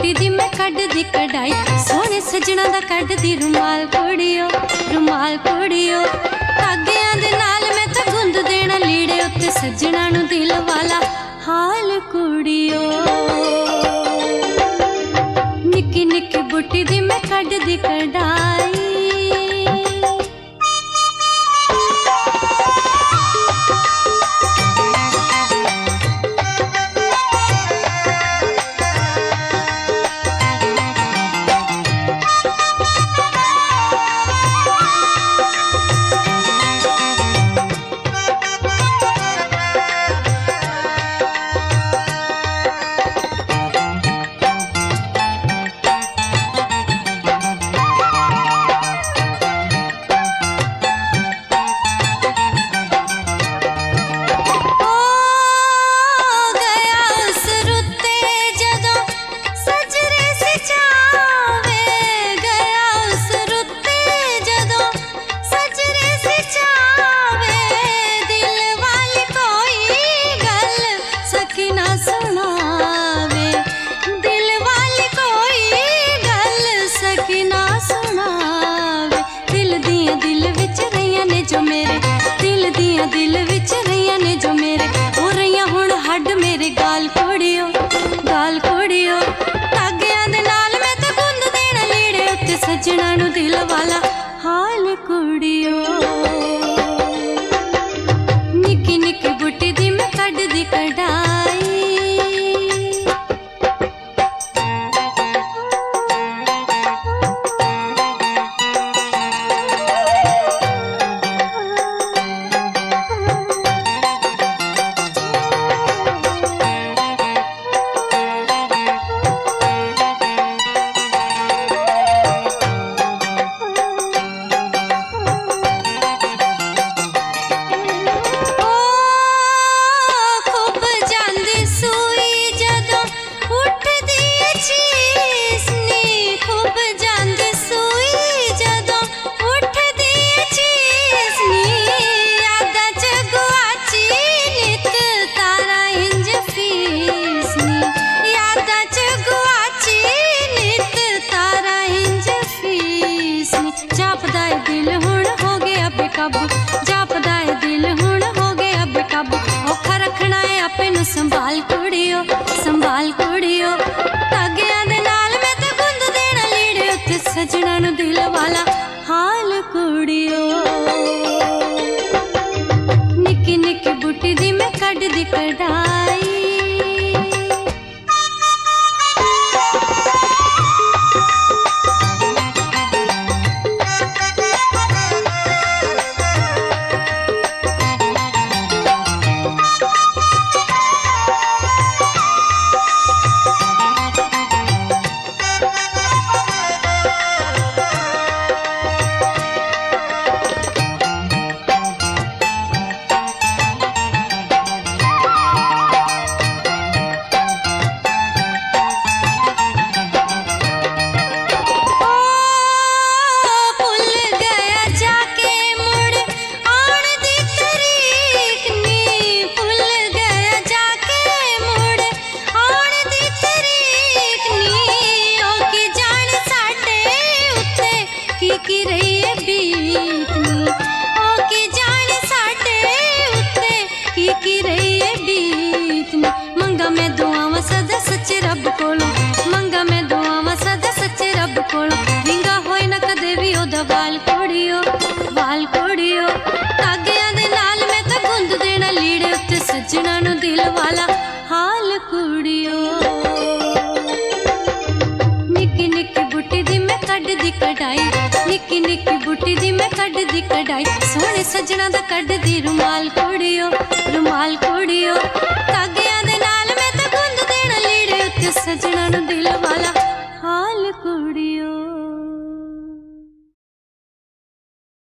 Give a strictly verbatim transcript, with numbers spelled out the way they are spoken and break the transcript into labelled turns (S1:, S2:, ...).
S1: बुटी दी मैं कड्डदी कढ़ाई, सोहणे सजना दा कड्डदी रुमाल कुड़ियो, रुमाल कुड़ियो। धागियां दे नाल मैं तां गुंद देना लीड़े उत्ते सजना नूं दिल वाला हाल कुड़ियो। निक्की निक्की बुटी दी मैं कड्डदी कढ़ाई। दिल विच रहिया ने जो मेरे हो रहिया हुण हड्ड मेरे गाल कुड़ियो, गाल कुड़ियो। धागियां दे नाल मैं तां गुंद देना लीड़े उत्ते सजना नूं दिल वाला हाल कुड़ियो। निक्की निक्की बुटी दी मैं कड्डदी कढ़ाई। जापदा है दिल हुण हो गया बेकाबू, औखा रखना है आपे नूं संभाल कुड़ियो, संभाल कुड़ियो। धागियां दे नाल मैं तां गुंद देना लीड़े उत्ते सजना नूं दिल वाला हाल कुड़ियो। निक्की निक्की बुटी दी मैं कड्डदी कढ़ाई। की रही है बीतनी ओ की जाने साडे उत्ते की की रही है बीतनी। मंगा मैं दुआवां सदा सच्चे रब कोलों, मंगा मैं दुआवां सदा सच्चे रब कोलों। विंगा होए ना कदे भी ओदा वाल कुड़ियो, वाल कुड़ियो। धागियां दे नाल मैं तां गुंद देना लीड़े उत्ते सजना नूं दिल वाला हाल कुड़ियो। निक्की निक्की बुटी दी मैं कड्डदी कढ़ाई, निक्की निक्की बुटी दी मैं कड्डदी कढ़ाई। सोहणे सजना दा कड्डदी रुमाल कुड़ियो, रुमाल कुड़ियो। धागियां दे नाल मैं तां गुंद देना लीड़े उत्ते सजना नूं दिल वाला